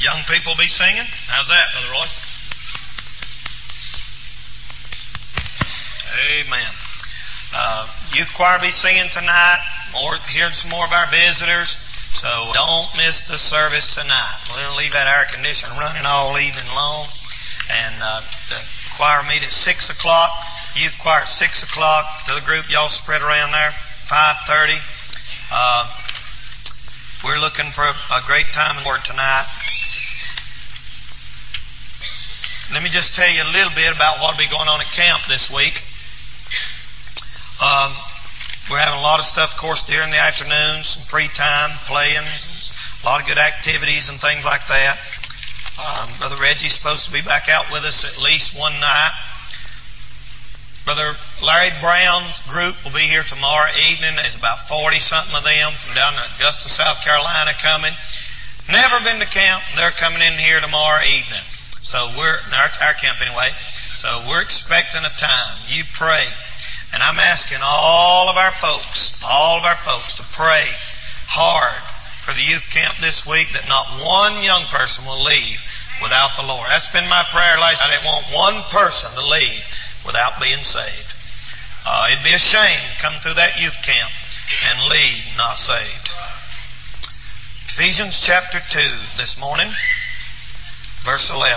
Young people be singing? How's that, Brother Royce? Amen. Youth choir be singing tonight. Hearing some more of our visitors. So don't miss the service tonight. We'll leave that air conditioner running all evening long. And the choir meet at 6 o'clock. Youth choir at 6 o'clock. The other group, y'all spread around there. 5:30. We're looking for a great time for tonight. Let me just tell you a little bit about what will be going on at camp this week. We're having a lot of stuff, of course, during the afternoons, some free time, playing, a lot of good activities and things like that. Brother Reggie's supposed to be back out with us at least one night. Brother Larry Brown's group will be here tomorrow evening. There's about 40-something of them from down in Augusta, South Carolina coming. Never been to camp. They're coming in here tomorrow evening. So we're, our camp anyway. So we're expecting a time. You pray. And I'm asking all of our folks to pray hard for the youth camp this week that not one young person will leave without the Lord. That's been my prayer last night. I didn't want one person to leave without being saved. It'd be a shame to come through that youth camp and leave not saved. Ephesians chapter 2 this morning, verse 11.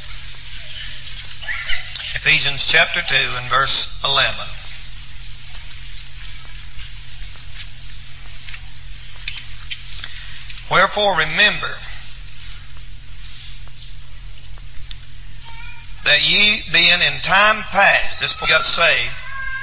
Ephesians chapter 2 and verse 11. Wherefore remember that ye being in time past, this before you got saved,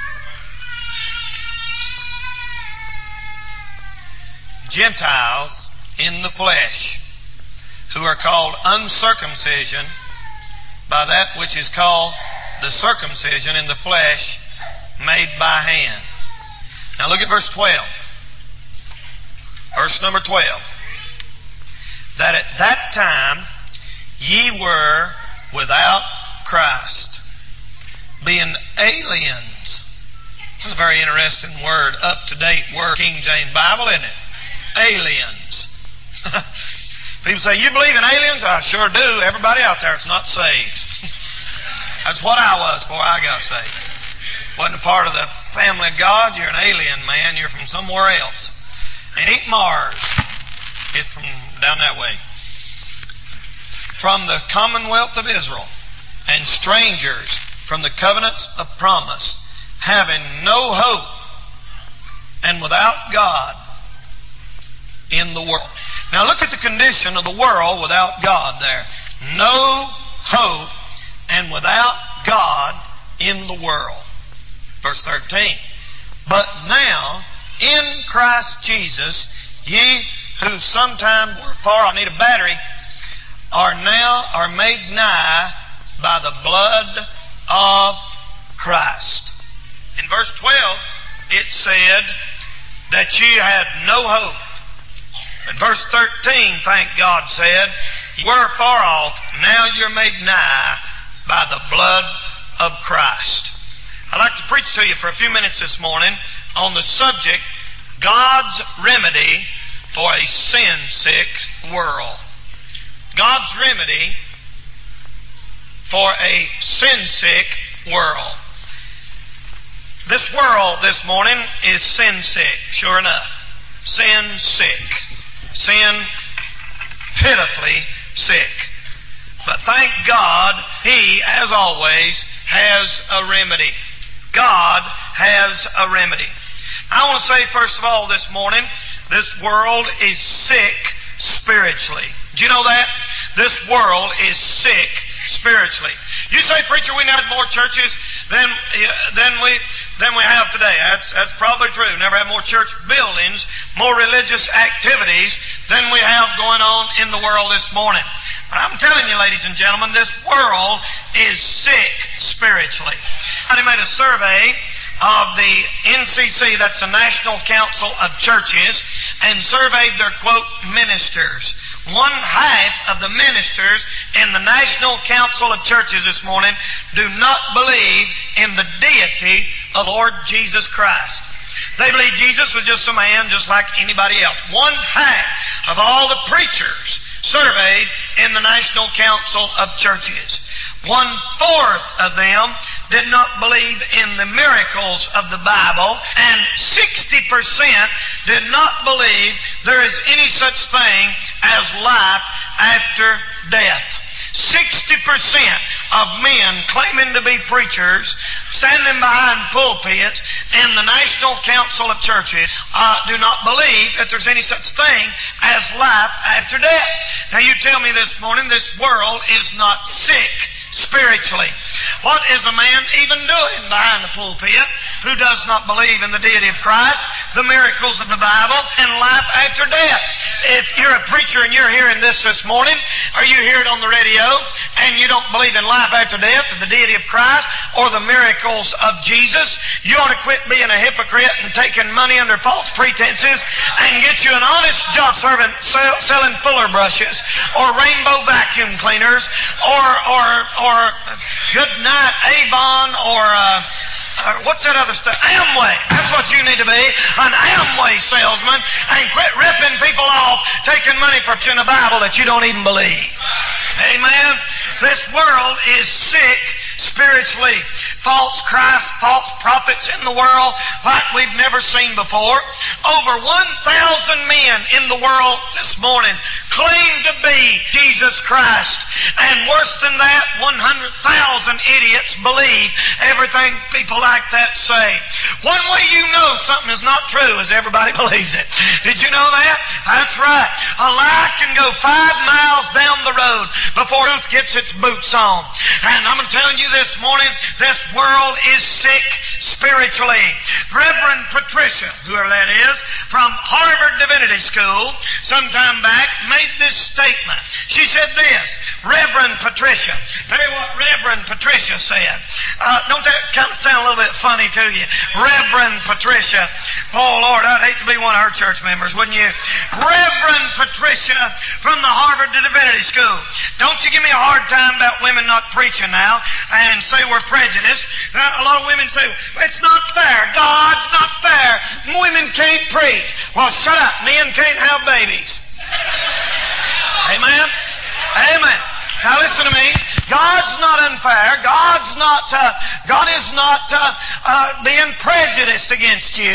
Gentiles in the flesh, who are called uncircumcision by that which is called the circumcision in the flesh made by hand. Now look at verse 12. Verse number 12. That at that time ye were without Christ, being aliens. That's a very interesting word, up-to-date word, King James Bible, isn't it? Aliens. People say, you believe in aliens? I sure do. Everybody out there is not saved. That's what I was before I got saved. Wasn't a part of the family of God. You're an alien, man. You're from somewhere else. And ain't Mars. It's from down that way. From the commonwealth of Israel, and strangers from the covenants of promise, having no hope and without God in the world. Now look at the condition of the world without God there. No hope and without God in the world. Verse 13. But now in Christ Jesus, ye who sometime were far off, I need a battery, are made nigh by the blood of Christ. In verse 12, it said that you had no hope. In verse 13, thank God, said, you were far off, now you're made nigh by the blood of Christ. I'd like to preach to you for a few minutes this morning on the subject, God's remedy for a sin-sick world. God's remedy for a sin-sick world. This world this morning is sin-sick, sure enough. Sin-sick. Sin pitifully sick. But thank God, He, as always, has a remedy. God has a remedy. I want to say, first of all, this morning, this world is sick spiritually. Do you know that? This world is sick spiritually. You say, preacher, we never had more churches than we have today. That's probably true. Never had more church buildings, more religious activities than we have going on in the world this morning. But I'm telling you, ladies and gentlemen, this world is sick spiritually. I made a survey of the NCC, that's the National Council of Churches, and surveyed their, quote, ministers. One half of the ministers in the National Council of Churches this morning do not believe in the deity of Lord Jesus Christ. They believe Jesus was just a man just like anybody else. One half of all the preachers surveyed in the National Council of Churches. 1/4 of them did not believe in the miracles of the Bible, and 60% did not believe there is any such thing as life after death. 60% of men claiming to be preachers, standing behind pulpits in the National Council of Churches, do not believe that there's any such thing as life after death. Now you tell me this morning, this world is not sick spiritually. What is a man even doing behind the pulpit who does not believe in the deity of Christ, the miracles of the Bible, and life after death? If you're a preacher and you're hearing this morning, or you hear it on the radio, and you don't believe in life after death, or the deity of Christ, or the miracles of Jesus, you ought to quit being a hypocrite and taking money under false pretenses and get you an honest job selling Fuller brushes, or rainbow vacuum cleaners, or Good Night Avon, or what's that other stuff? Amway. That's what you need to be, an Amway salesman, and quit ripping people off, taking money for in the Bible that you don't even believe. Amen. This world is sick spiritually. False Christ, false prophets in the world like we've never seen before. Over 1,000 men in the world this morning claim to be Jesus Christ. And worse than that, 100,000 idiots believe everything people like that say. One way you know something is not true is everybody believes it. Did you know that? That's right. A lie can go 5 miles down the road before truth gets its boots on. And I'm telling you this morning, this world is sick spiritually. Reverend Patricia, whoever that is, from Harvard Divinity School, some time back, made this statement. She said this, Reverend Patricia. Tell you what Reverend Patricia said. Don't that kind of sound a little bit funny to you? Reverend Patricia. Oh, Lord, I'd hate to be one of her church members, wouldn't you? Reverend Patricia from the Harvard Divinity School. Don't you give me a hard time about women not preaching now and say we're prejudiced. A lot of women say, it's not fair. God's not fair. Women can't preach. Well, shut up. Men can't have babies. Amen? Amen. Now listen to me. God's not unfair. God is not being prejudiced against you.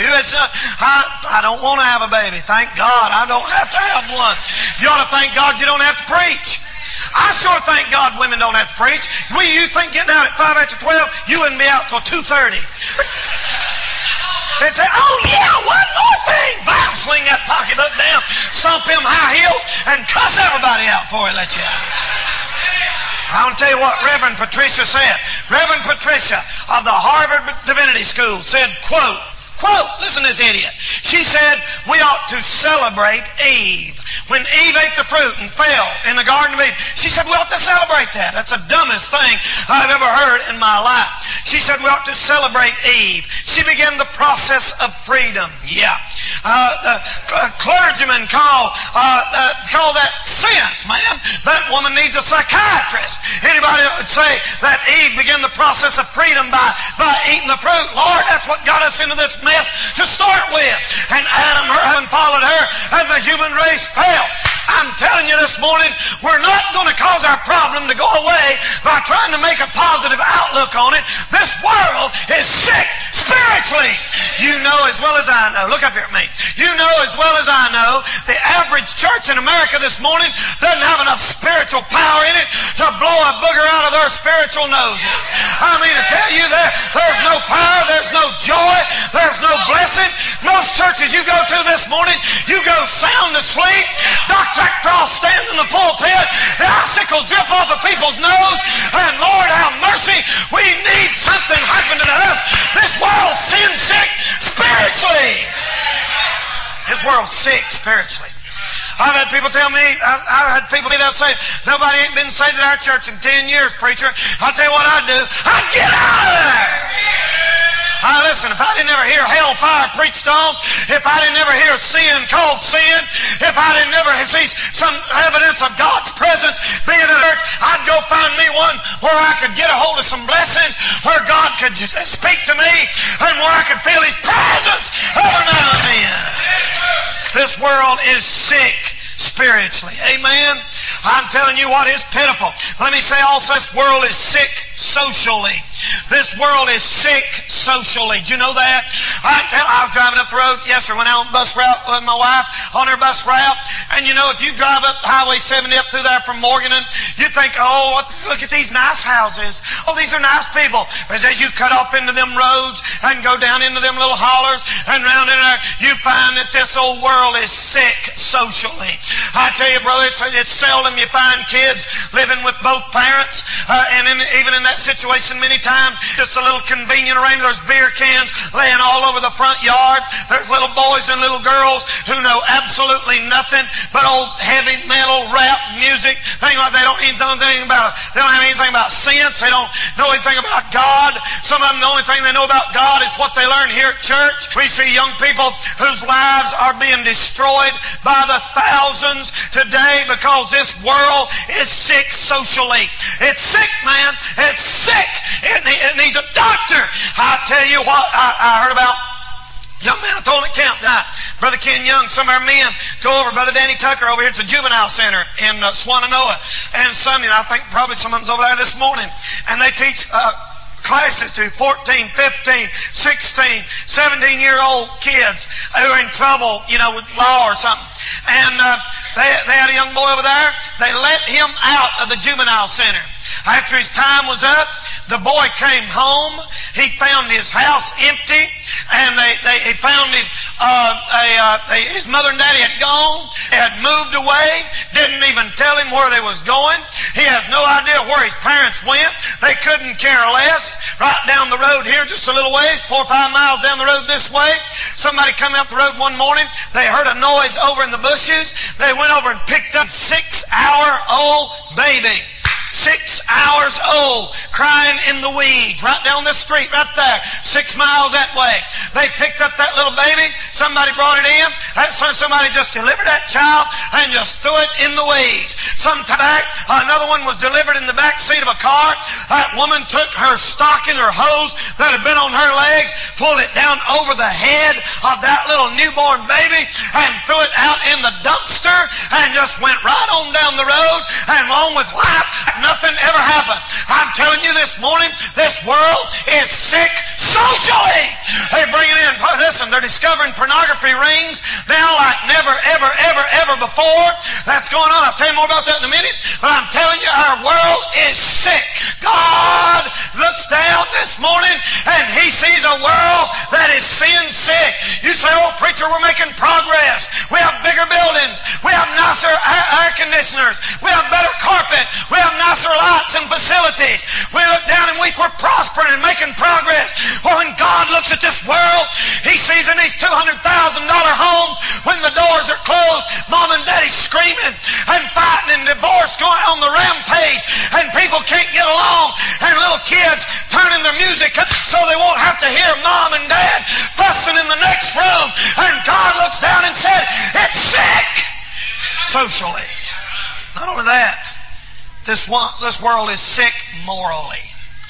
I don't want to have a baby. Thank God I don't have to have one. You ought to thank God you don't have to preach. I sure thank God women don't have to preach. You think getting out at 5 after 12, you wouldn't be out till 2:30. They'd say, oh yeah, one more thing. Bam, sling that pocketbook down, stomp them high heels, and cuss everybody out before he let you out. I want to tell you what Reverend Patricia said. Reverend Patricia of the Harvard Divinity School said, quote, listen to this idiot. She said, we ought to celebrate Eve. When Eve ate the fruit and fell in the Garden of Eden, she said, we ought to celebrate that. That's the dumbest thing I've ever heard in my life. She said, we ought to celebrate Eve. She began the process of freedom. Yeah. The clergyman call that sense, man. That woman needs a psychiatrist. Anybody would say that Eve began the process of freedom by eating the fruit? Lord, that's what got us into this mess to start with. And Adam, her husband, followed her, and the human race fell. I'm telling you this morning, we're not going to cause our problem to go away by trying to make a positive outlook on it. This world is sick spiritually. You know as well as I know. Look up here at me. You know as well as I know, the average church in America this morning doesn't have enough spiritual power in it to blow a booger out of their spiritual noses. I mean to tell you, there's no power, there's no joy, there's no blessing. Most churches you go to this morning, you go sound asleep. Dr. Frost stands in the pulpit, the icicles drip off of people's nose, and Lord have mercy, we need something happening to us. This world's sin sick spiritually. This world's sick spiritually. I've had people tell me, they'll say, nobody ain't been saved at our church in 10 years, preacher. I'll tell you what I'd do. I'd get out of there. Listen, if I didn't ever hear hellfire preached on, if I didn't ever hear sin called sin, if I didn't ever see some evidence of God's presence being in the church, I'd go find me one where I could get a hold of some blessings, where God could just speak to me, and where I could feel His presence every now and then. This world is sick spiritually. Amen? I'm telling you what is pitiful. Let me say also, this world is sick socially. This world is sick socially. Do you know that? I was driving up the road yesterday, went out on bus route with my wife on her bus route. And you know, if you drive up Highway 70 up through there from Morganton, you think, oh, look at these nice houses. Oh, these are nice people. But as you cut off into them roads and go down into them little hollers and round in there, you find that this old world is sick socially. I tell you, brother, it's seldom you find kids living with both parents. Even in that situation, many times, just a little convenient arrangement. There's beer cans laying all over the front yard. There's little boys and little girls who know absolutely nothing but old heavy metal, rap, music, things like that. They don't have anything about sense. They don't know anything about God. Some of them, the only thing they know about God is what they learn here at church. We see young people whose lives are being destroyed by the thousands today because this world is sick socially. It's sick, man. It's sick. It needs a doctor. I tell you what, I heard about young man, I told him at camp tonight. Brother Ken Young, some of our men go over. Brother Danny Tucker over here. It's a juvenile center in Swananoa. And Sunday, I think probably some of them's over there this morning. And they teach classes to 14, 15, 16, 17-year-old kids who are in trouble, with law or something. And they had a young boy over there. They let him out of the juvenile center. After his time was up, the boy came home. He found his house empty, and they found him. His mother and daddy had gone. They had moved away. Didn't even tell him where they was going. He has no idea where his parents went. They couldn't care less. Right down the road here, just a little ways, 4 or 5 miles down the road this way, somebody come out the road one morning. They heard a noise over in the bushes. They went over and picked up a 6-hour-old baby. 6 hours old, crying in the weeds, right down the street, right there, 6 miles that way. They picked up that little baby. Somebody brought it in. Somebody just delivered that child and just threw it in the weeds. Some time back, another one was delivered in the back seat of a car. That woman took her stocking or hose that had been on her legs, pulled it down over the head of that little newborn baby and threw it out in the dumpster and just went right on down the road and on with life. Nothing ever happened. I'm telling you this morning, this world is sick socially. They're bringing in, listen, they're discovering pornography rings now like never, ever, ever, ever before. That's going on. I'll tell you more about that in a minute. But I'm telling you, our world is sick. God looks down this morning and He sees a world that is sin sick. You say, oh, preacher, we're making progress. We have bigger buildings. We have nicer air conditioners. We have better carpet. We have nicer lights and facilities. We look down and we're prospering and making progress. Well, when God looks at this world, He sees in these $200,000 homes, when the doors are closed, mom and daddy screaming and fighting and divorce going on the rampage, and people can't get along, and little kids turning their music up so they won't have to hear mom and dad fussing in the next room. And God looks down and said, it's sick socially. Not only that, this world is sick morally.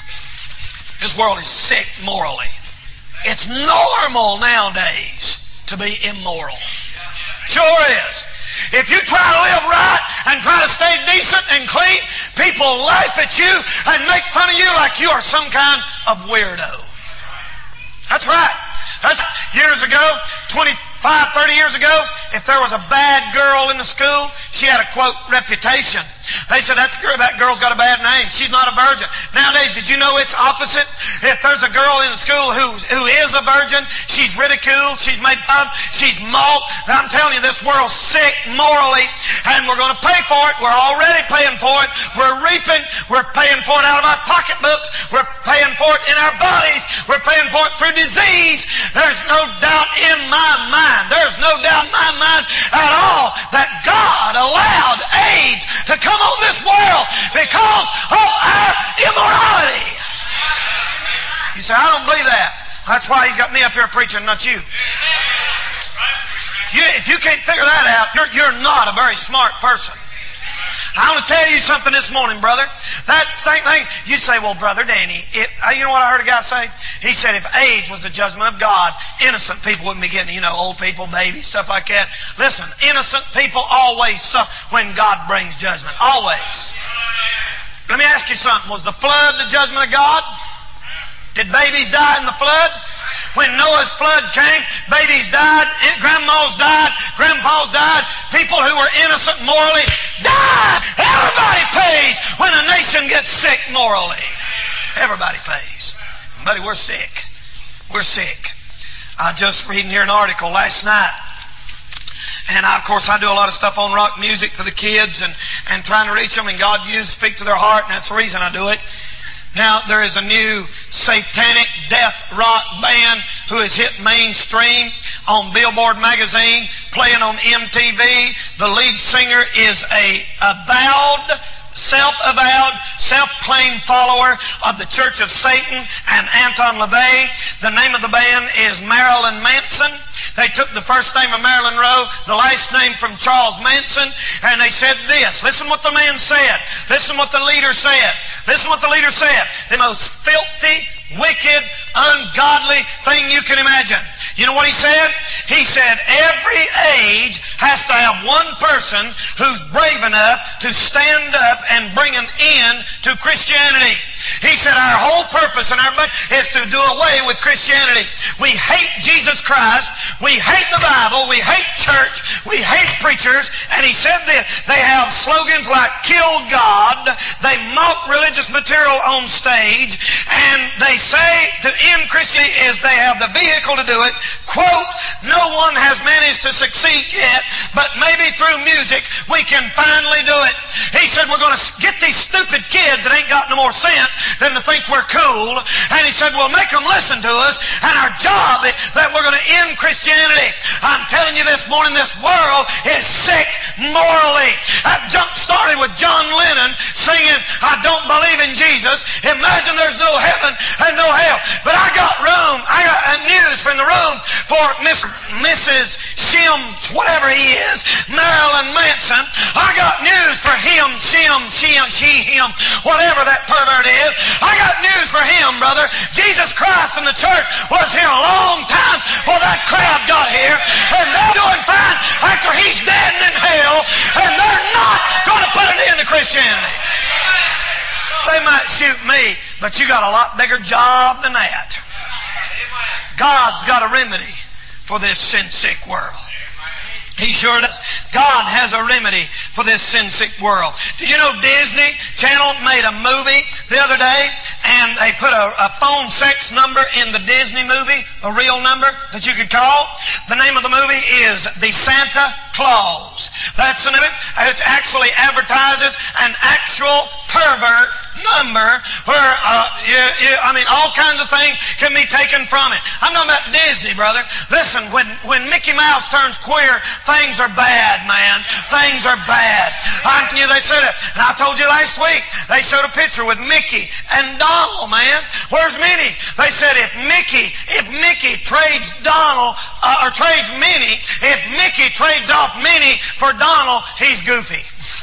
This world is sick morally. It's normal nowadays to be immoral. Sure is. If you try to live right and try to stay decent and clean, people laugh at you and make fun of you like you are some kind of weirdo. That's right. Years ago, 25, 30 years ago, if there was a bad girl in the school, she had a, quote, reputation. They said, that girl's got a bad name. She's not a virgin. Nowadays, did you know it's opposite? If there's a girl in the school who is a virgin, she's ridiculed, she's made fun of, she's mocked. I'm telling you, this world's sick morally, and we're going to pay for it. We're already paying for it. We're reaping. We're paying for it out of our pocketbooks. We're paying for it in our bodies. We're paying for it through disease. There's no doubt in my mind. There's no doubt in my mind at all that God allowed AIDS to come on this world because of our immorality. You say, I don't believe that. That's why He's got me up here preaching, not you. If you can't figure that out, you're not a very smart person. I want to tell you something this morning, brother. That same thing, you say, well, Brother Danny, you know what I heard a guy say? He said if age was the judgment of God, innocent people wouldn't be getting, old people, babies, stuff like that. Listen, innocent people always suffer when God brings judgment. Always. Let me ask you something. Was the flood the judgment of God? Did babies die in the flood? When Noah's flood came, babies died, grandmas died, grandpas died, people who were innocent morally died. Everybody pays when a nation gets sick morally. Everybody pays. Buddy, we're sick. We're sick. I just reading here an article last night. And of course I do a lot of stuff on rock music for the kids and trying to reach them, and God speak to their heart, and that's the reason I do it. Now, there is a new satanic death rock band who has hit mainstream on Billboard magazine, playing on MTV. The lead singer is a self-avowed, self-claimed follower of the Church of Satan and Anton LaVey. The name of the band is Marilyn Manson. They took the first name of Marilyn Monroe, the last name from Charles Manson, and they said this. Listen what the man said. Listen what the leader said. Listen what the leader said. The most filthy, wicked, ungodly thing you can imagine. You know what he said? He said every age has to have one person who's brave enough to stand up and bring an end to Christianity. He said our whole purpose and our is to do away with Christianity. We hate Jesus Christ. We hate the Bible. We hate church. We hate preachers. And he said this. They have slogans like kill God. They mock religious material on stage. And they say to end Christianity is they have the vehicle to do it. Quote, no one has managed to succeed yet, but maybe through music we can finally do it. He said we're going to get these stupid kids that ain't got no more sense than to think we're cool. And he said we'll make them listen to us, and our job is that we're going to end Christianity. I'm telling you this morning, this world is sick morally. That junk started with John Lennon singing, I don't believe in Jesus. Imagine there's no heaven and no hell. But I got news from the room for Mrs. Shim, whatever he is, Marilyn Manson. I got news for him, she, him, whatever that pervert is. I got news for him, brother. Jesus Christ and the church was here a long time before that crowd got here, and they're doing fine after he's dead and in hell, and they're not going to put an end to Christianity. They might shoot me, but you got a lot bigger job than that. God's got a remedy for this sin-sick world. He sure does. God has a remedy for this sin-sick world. Did you know Disney Channel made a movie the other day, and they put a phone sex number in the Disney movie, a real number that you could call? The name of the movie is The Santa Claus. That's the name of it. It actually advertises an actual pervert number where, all kinds of things can be taken from it. I'm talking about Disney, brother. Listen, when Mickey Mouse turns queer, things are bad, man. Things are bad. I knew they said it. And I told you last week, they showed a picture with Mickey and Donald, man. Where's Minnie? They said if Mickey trades Donald, or trades Minnie, if Mickey trades off Minnie for Donald, he's goofy.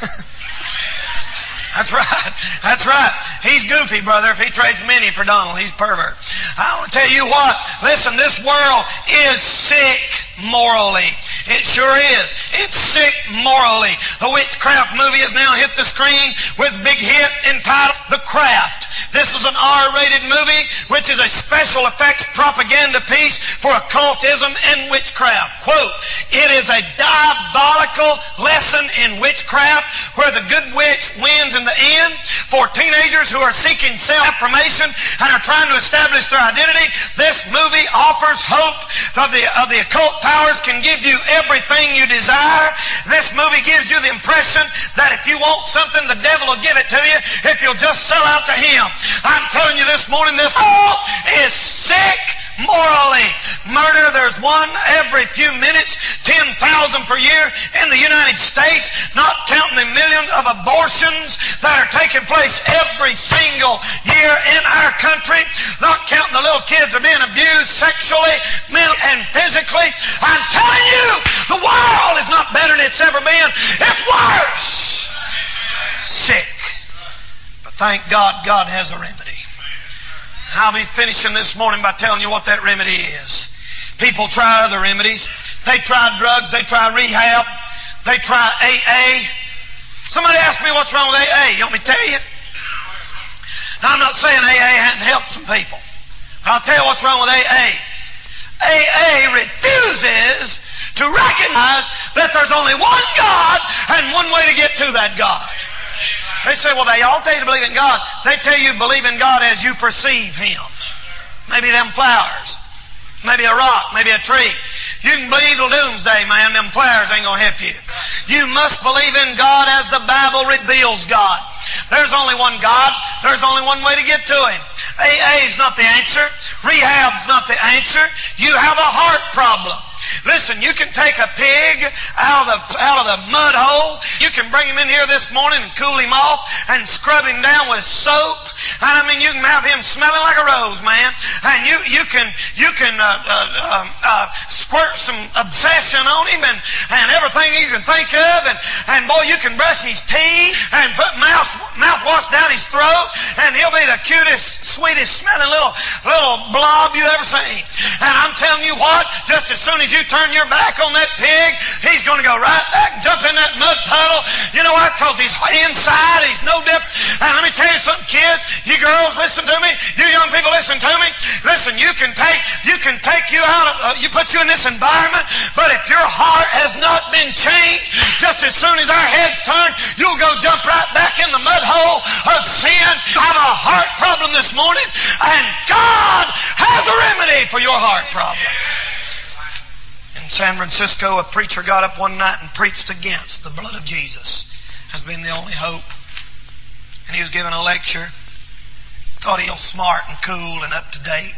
That's right. That's right. He's goofy, brother. If he trades Minnie for Donald, he's pervert. I want to tell you what. Listen, this world is sick morally. It sure is. It's sick morally. The witchcraft movie has now hit the screen with a big hit entitled The Craft. This is an R-rated movie, which is a special effects propaganda piece for occultism and witchcraft. Quote, it is a diabolical lesson in witchcraft where the good witch wins in the end. For teenagers who are seeking self-affirmation and are trying to establish their identity, this movie offers hope of the occult powers can give you everything you desire. This movie gives you the impression that if you want something, the devil will give it to you if you'll just sell out to him. I'm telling you this morning, this world is sick morally. Murder, there's one every few minutes, 10,000 per year in the United States, not counting the millions of abortions that are taking place every single year in our country, not counting the little kids that are being abused sexually, mentally, and physically. I'm telling you, the world is not better than it's ever been. It's worse. sick. But thank God, God has a remedy. I'll be finishing this morning by telling you what that remedy is. People try other remedies. They try drugs. They try rehab. They try AA. Somebody asked me what's wrong with AA. You want me to tell you? Now, I'm not saying AA hadn't helped some people. But I'll tell you what's wrong with AA. AA refuses to recognize that there's only one God and one way to get to that God. They say, well, they all tell you to believe in God. They tell you believe in God as you perceive Him. Maybe them flowers. Maybe a rock. Maybe a tree. You can believe till doomsday, man. Them flowers ain't going to help you. You must believe in God as the Bible reveals God. There's only one God. There's only one way to get to Him. AA is not the answer. Rehab's not the answer. You have a heart problem. Listen, you can take a pig out of the mud hole. You can bring him in here this morning and cool him off and scrub him down with soap. And I mean, you can have him smelling like a rose, man. And you can squirt some obsession on him and everything you can think of. And boy, you can brush his teeth and put mouthwash down his throat, and he'll be the cutest, sweetest smelling little blob you ever seen. And I'm telling you what, just as soon as you turn your back on that pig, he's going to go right back and jump in that mud puddle. You know why? Because he's inside. He's no different. And let me tell you something, kids. You girls, listen to me. You young people, listen to me. Listen, you can take you out of, you put you in this environment, but if your heart has not been changed, just as soon as our heads turn, you'll go jump right back in the mud hole of sin. You have a heart problem this morning, and God has a remedy for your heart problem. In San Francisco, a preacher got up one night and preached against the blood of Jesus has been the only hope. And he was giving a lecture. Thought he was smart and cool and up to date.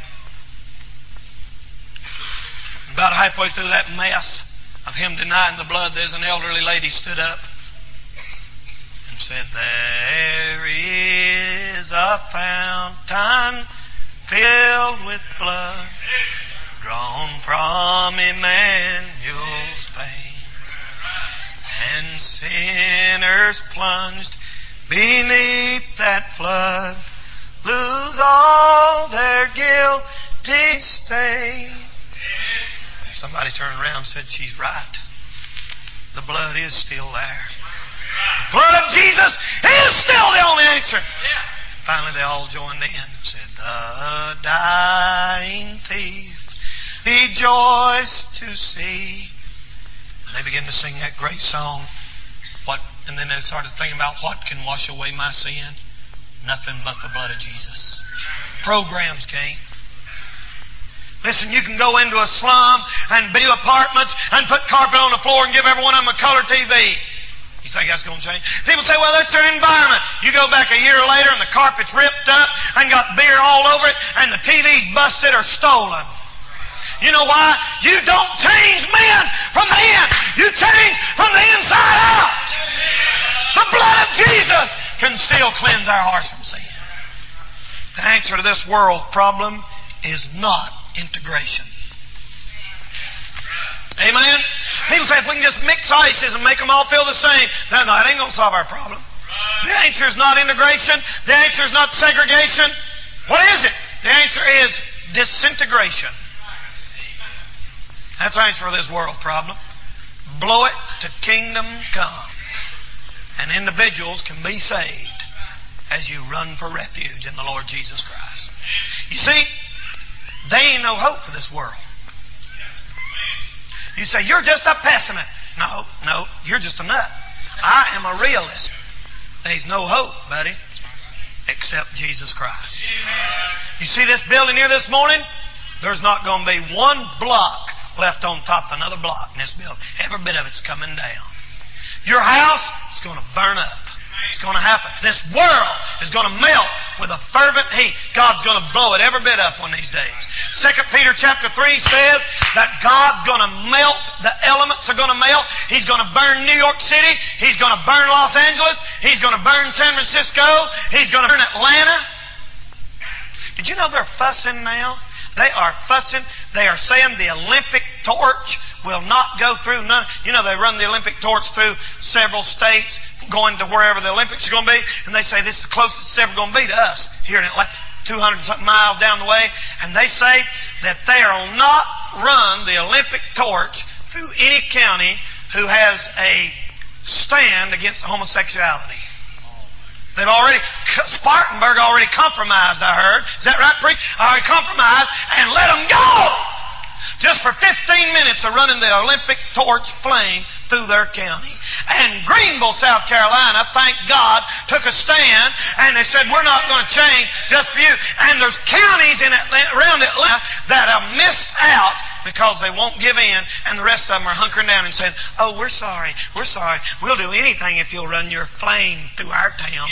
About halfway through that mess of him denying the blood, there's an elderly lady stood up and said, "There is a fountain filled with blood, drawn from Emmanuel's veins, and sinners plunged beneath that flood lose all their guilty stain." Somebody turned around and said, "She's right. The blood is still there. The blood of Jesus is still the only answer." Finally, they all joined in and said, "The dying thief rejoiced to see." And they began to sing that great song. And then they started thinking about what can wash away my sin. Nothing but the blood of Jesus. Programs came. Listen, you can go into a slum and build apartments and put carpet on the floor and give every one of them a color TV. You think that's going to change? People say, well, that's their environment. You go back a year later and the carpet's ripped up and got beer all over it and the TV's busted or stolen. You know why? You don't change men from the in. You change from the inside out. The blood of Jesus can still cleanse our hearts from sin. The answer to this world's problem is not integration. Amen? People say if we can just mix ices and make them all feel the same, then that ain't going to solve our problem. The answer is not integration. The answer is not segregation. What is it? The answer is disintegration. That's the answer for this world's problem. Blow it to kingdom come. And individuals can be saved as you run for refuge in the Lord Jesus Christ. You see, there ain't no hope for this world. You say, you're just a pessimist. No, you're just a nut. I am a realist. There's no hope, buddy, except Jesus Christ. You see this building here this morning? There's not going to be one block left on top of another block in this building. Every bit of it's coming down. Your house is going to burn up. It's going to happen. This world is going to melt with a fervent heat. God's going to blow it every bit up one of these days. 2 Peter chapter 3 says that God's going to melt. The elements are going to melt. He's going to burn New York City. He's going to burn Los Angeles. He's going to burn San Francisco. He's going to burn Atlanta. Did you know they're fussing now They are fussing. They are saying the Olympic torch will not go through none. You know, they run the Olympic torch through several states, going to wherever the Olympics are going to be, and they say this is the closest it's ever going to be to us here in Atlanta, 200 something miles down the way, and they say that they will not run the Olympic torch through any county who has a stand against homosexuality. They've already, Spartanburg already compromised, I heard. Is that right, preach? Already compromised and let them go. Just for 15 minutes of running the Olympic torch flame through their county. And Greenville, South Carolina, thank God, took a stand and they said, we're not going to change just for you. And there's counties in Atlanta, around Atlanta that have missed out because they won't give in, and the rest of them are hunkering down and saying, oh, we're sorry. We'll do anything if you'll run your flame through our town.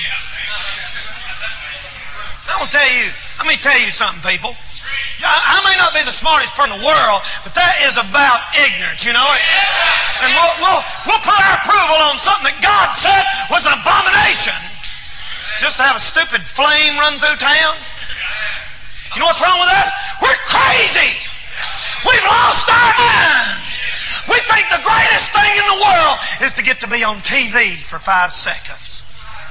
I'm going to tell you, let me tell you something, people. I may not be the smartest person in the world, but that is about ignorance, you know it? And we'll put our approval on something that God said was an abomination. Just to have a stupid flame run through town. You know what's wrong with us? We're crazy. We've lost our minds. We think the greatest thing in the world is to get to be on TV for 5 seconds.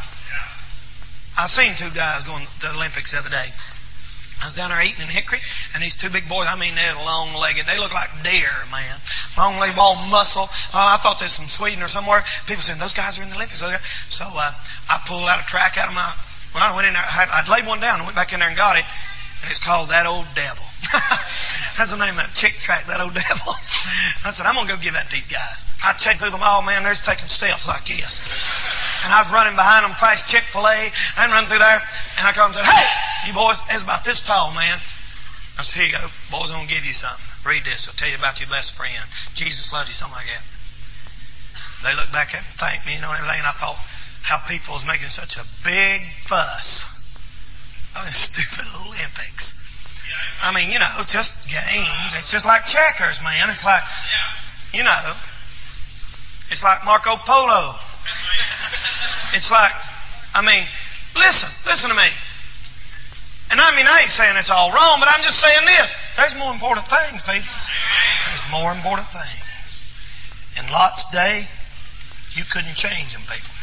I seen 2 guys going to the Olympics the other day. I was down there eating in Hickory, and these 2 big boys, I mean, they're long-legged. They look like deer, man. Long-legged, all muscle. I thought they was from Sweden or somewhere. People saying, those guys are in the Olympics. So I pulled out a track out of my... Well, I went in there. I'd laid one down and went back in there and got it. And it's called That Old Devil. That's the name of that chick track, That Old Devil. I said, I'm going to go give that to these guys. I checked through them all, man. They're just taking steps like this. And I was running behind them past Chick-fil-A. I run through there. And I called and said, hey, you boys, it's about this tall, man. I said, here you go. Boys, I'm going to give you something. Read this. I'll tell you about your best friend. Jesus loves you, something like that. They looked back at me and thanked me, and everything. And I thought how people was making such a big fuss. Oh, stupid Olympics. I mean, you know, just games. It's just like checkers, man. It's like, you know, it's like Marco Polo. It's like, I mean, listen to me. And I mean, I ain't saying it's all wrong, but I'm just saying this. There's more important things, people. There's more important things. In Lot's day, you couldn't change them, people.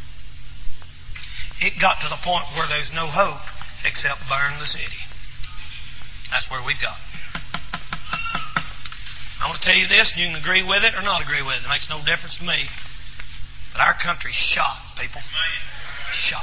It got to the point where there's no hope except burn the city. That's where we've got. I want to tell you this, and you can agree with it or not agree with it. It makes no difference to me. But our country's shot, people. Shot.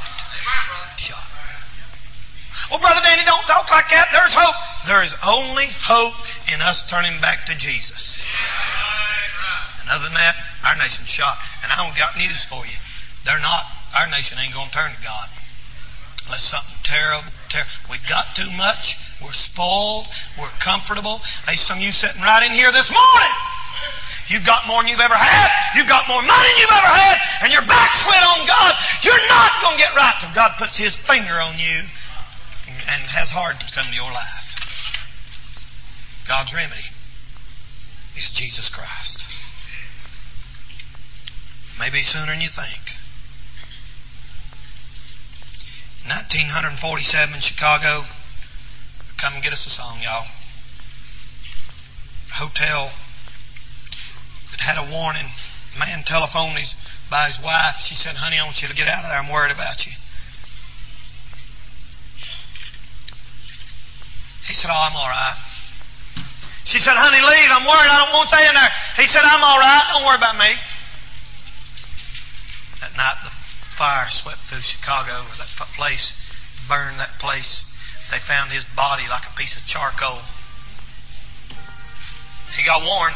Well, Brother Danny, don't talk like that. There's hope. There is only hope in us turning back to Jesus. And other than that, our nation's shot. And I got news for you. Our nation ain't going to turn to God. Unless something terrible. We've got too much. We're spoiled. We're comfortable. There's some of you sitting right in here this morning. You've got more than you've ever had. You've got more money than you've ever had. And you're backslid on God. You're not going to get right till God puts His finger on you and has hardness come to your life. God's remedy is Jesus Christ. Maybe sooner than you think. 1947, Chicago. Come and get us a song, y'all. Hotel that had a warning. Man telephoned by his wife. She said, honey, I want you to get out of there. I'm worried about you. He said, oh, I'm all right. She said, honey, leave. I'm worried. I don't want to stay in there. He said, I'm all right. Don't worry about me. That night, the fire swept through Chicago. That place burned that place. They found his body like a piece of charcoal. He got warned.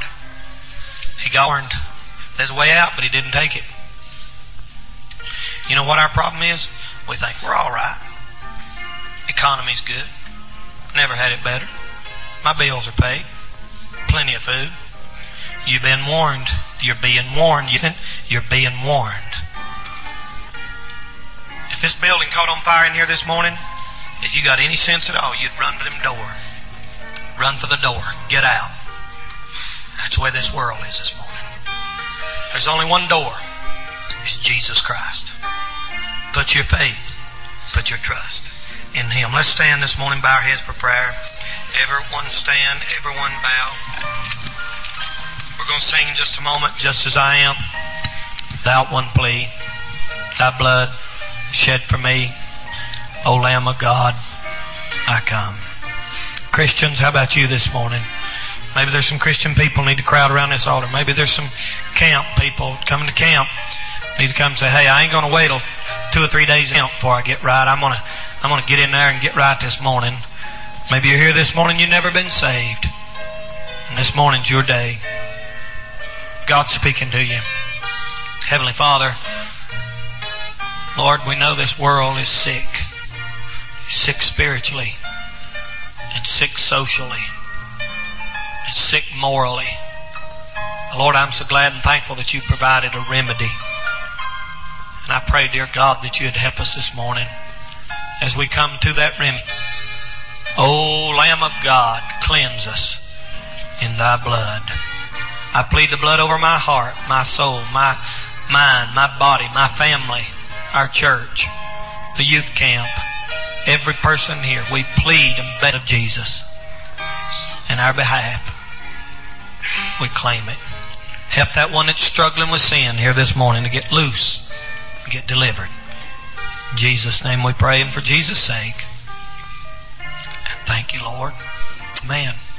There's a way out, but he didn't take it. You know what our problem is? We think we're all right. Economy's good. Never had it better. My bills are paid. Plenty of food. You've been warned. You're being warned. You're being warned. If this building caught on fire in here this morning, if you got any sense at all, you'd run for them door. Run for the door. Get out. That's the way this world is this morning. There's only one door. It's Jesus Christ. Put your faith, put your trust in Him. Let's stand this morning, bow our heads for prayer. Everyone stand, everyone bow. We're going to sing in just a moment, Just As I Am. Without one plea, thy blood shed for me, O Lamb of God, I come. Christians, how about you this morning? Maybe there's some Christian people need to crowd around this altar. Maybe there's some camp people coming to camp need to come and say, hey, I ain't going to wait till 2 or 3 days out before I get right. I'm going to get in there and get right this morning. Maybe you're here this morning, you've never been saved. And this morning's your day. God's speaking to you. Heavenly Father, Lord, we know this world is sick. It's sick spiritually. It's sick socially. It's sick morally. Lord, I'm so glad and thankful that you provided a remedy. And I pray, dear God, that you'd help us this morning as we come to that remedy. O Lamb of God, cleanse us in thy blood. I plead the blood over my heart, my soul, my mind, my body, my family, our church, the youth camp, every person here. We plead and beg of Jesus in our behalf. We claim it. Help that one that's struggling with sin here this morning to get loose, to get delivered. In Jesus' name we pray, and for Jesus' sake. And thank you, Lord. Amen.